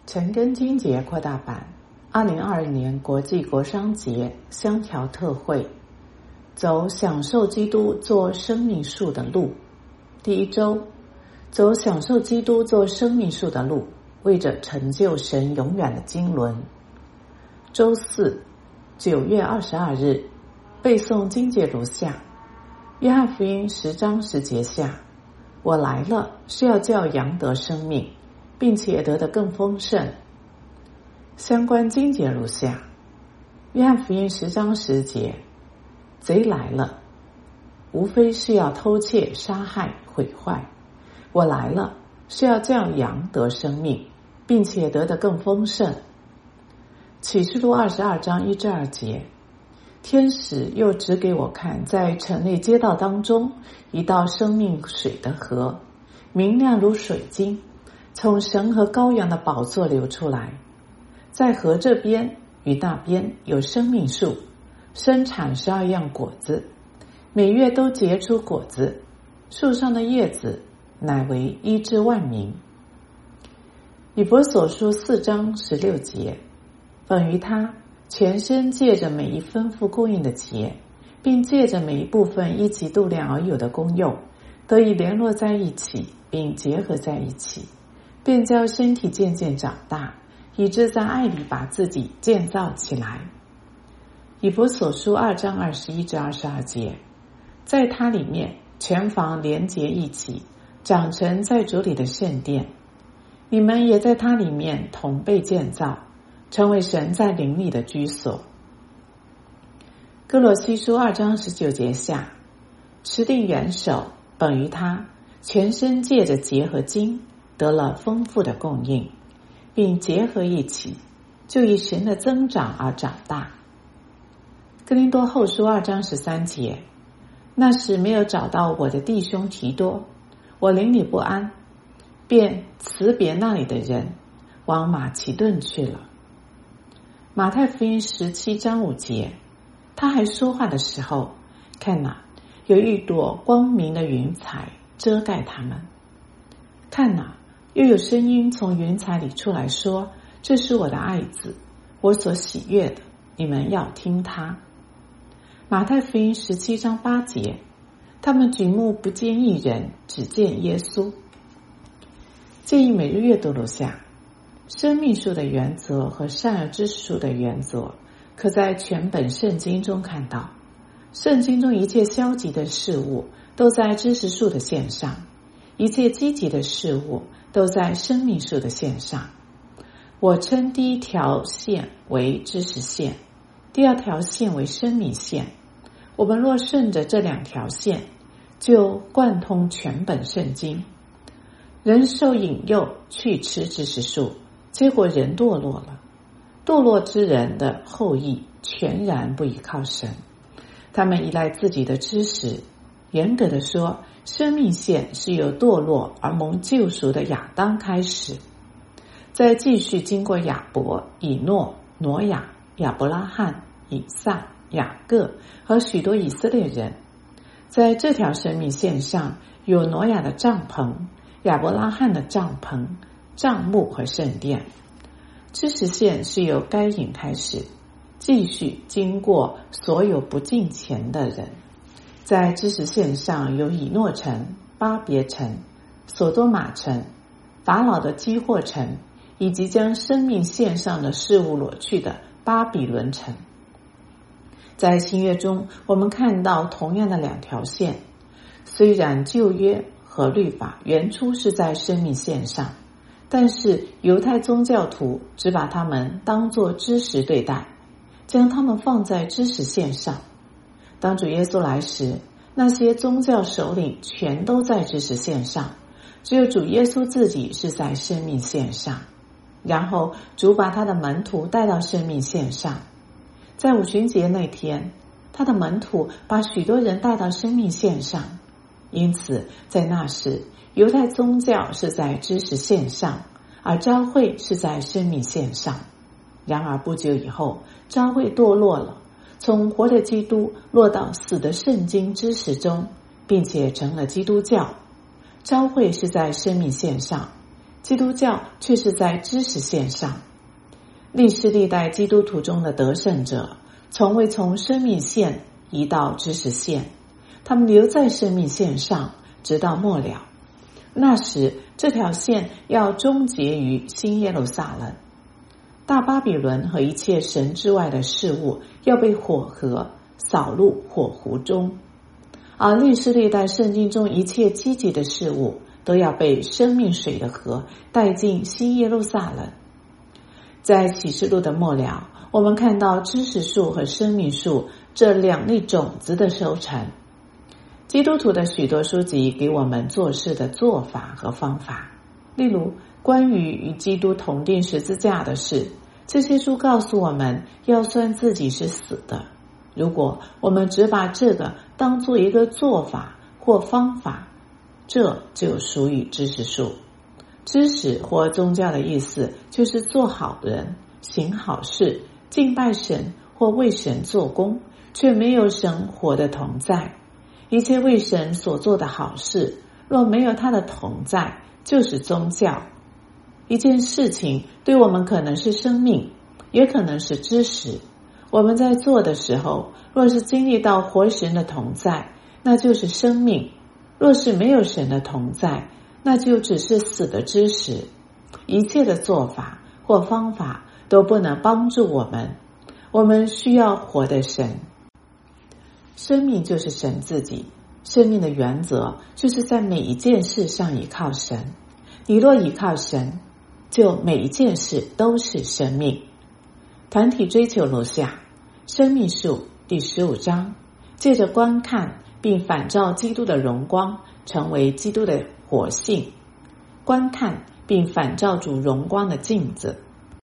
陈根金节扩大版2022年国际国商节香条特惠，走享受基督做生命树的路。第一周，走享受基督做生命树的路，为着成就神永远的经纶。周四，9月22日，背诵经节如下：约翰福音10章10节下，我来了是要叫羊得生命，并且得的更丰盛。相关经节如下：约翰福音10章10节，贼来了，无非是要偷窃、杀害、毁坏。我来了是要叫羊得生命，并且得的更丰盛。启示录22章1至2节，天使又指给我看，在城内街道当中，一道生命水的河，明亮如水晶，从神和羔羊的宝座流出来。在河这边与那边有生命树，生产12样果子，每月都结出果子，树上的叶子乃为医治万民。以弗所书4章16节，本于他全身借着每一吩咐供应的节，并借着每一部分依其度量而有的功用，得以联络在一起，并结合在一起，便叫身体渐渐长大，以致在爱里把自己建造起来。以弗所书2章21至22节，在他里面全房连结一起，长成在主里的圣殿。你们也在他里面同被建造，成为神在灵里的居所。哥罗西书2章19节下，持定元首，本于他全身借着节和筋得了丰富的供应，并结合一起，就以神的增长而长大。哥林多后书2章13节，那时没有找到我的弟兄提多，我灵里不安，便辞别那里的人，往马其顿去了。马太福音17章5节，他还说话的时候，看哪，有一朵光明的云彩遮盖他们。看哪，又有声音从云彩里出来说，这是我的爱子，我所喜悦的，你们要听他。马太福音17章8节，他们举目不见一人，只见耶稣。建议每日阅读如下：生命树的原则和善恶知识树的原则，可在全本圣经中看到。圣经中一切消极的事物都在知识树的线上，一切积极的事物都在生命树的线上。我称第一条线为知识线，第二条线为生命线。我们若顺着这两条线，就贯通全本圣经。人受引诱去吃知识树，结果人堕落了。堕落之人的后裔全然不依靠神，他们依赖自己的知识。严格的说，生命线是由堕落而蒙救赎的亚当开始，再继续经过亚伯、以诺、挪亚、亚伯拉罕、以撒、雅各和许多以色列人。在这条生命线上，有挪亚的帐篷、亚伯拉罕的帐篷、帐幕和圣殿。知识线是由该隐开始，继续经过所有不敬虔的人。在知识线上有以诺城、巴别城、索多玛城、法老的基惑城，以及将生命线上的事物裸去的巴比伦城。在新约中，我们看到同样的两条线，虽然旧约和律法原初是在生命线上，但是犹太宗教徒只把它们当作知识对待，将它们放在知识线上。当主耶稣来时，那些宗教首领全都在知识线上，只有主耶稣自己是在生命线上。然后主把他的门徒带到生命线上。在五旬节那天，他的门徒把许多人带到生命线上。因此在那时，犹太宗教是在知识线上，而教会是在生命线上。然而不久以后，教会堕落了，从活的基督落到死的圣经知识中，并且成了基督教。教会是在生命线上， 基督教却是在知识线上。历世历代基督徒中的得胜者，从未从生命线移到知识线，他们留在生命线上，直到末了。那时，这条线要终结于新耶路撒冷。大巴比伦和一切神之外的事物要被火河扫入火湖中，而历世历代圣经中一切积极的事物都要被生命水的河带进新耶路撒冷。在启示录的末了，我们看到知识树和生命树这两粒种子的收成。基督徒的许多书籍给我们做事的做法和方法，例如关于与基督同钉十字架的事，这些书告诉我们要算自己是死的。如果我们只把这个当作一个做法或方法，这就属于知识树。知识或宗教的意思就是做好人、行好事、敬拜神或为神做工，却没有神活的同在。一切为神所做的好事，若没有他的同在，就是宗教。一件事情对我们可能是生命，也可能是知识。我们在做的时候，若是经历到活神的同在，那就是生命；若是没有神的同在，那就只是死的知识。一切的做法或方法都不能帮助我们，我们需要活的神。生命就是神自己，生命的原则就是在每一件事上倚靠神。你若倚靠神，就每一件事都是生命。团体追求录下生命树第15章，借着观看并反照基督的荣光，成为基督的活性。观看并反照主荣光的镜子。